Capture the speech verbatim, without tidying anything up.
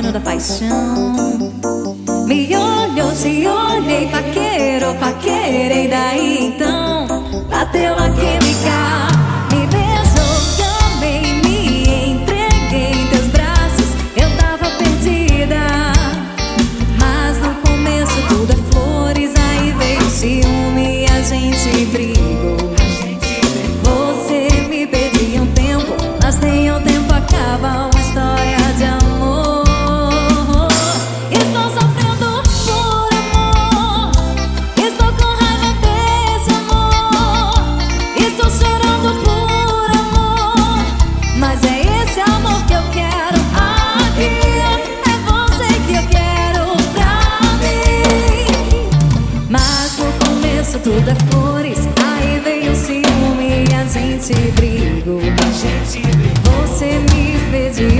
menino da paixão. Me olhou, te olhei, paquerou, paquerei. Daí então bateu a química. Me beijou, também me entreguei em teus braços. Eu tava perdida, mas no começo tudo é flores. Aí veio o ciúme e a gente brigou. Você me pedia um tempo, mas nem o tempo acaba uma história de amor. Estou sofrendo por amor, estou com raiva desse amor. Estou chorando por amor, mas é esse amor que eu quero aqui. É você que eu quero pra mim. Mas no começo tudo é flores. Aí veio o ciúme e a gente brigou. Você me fez de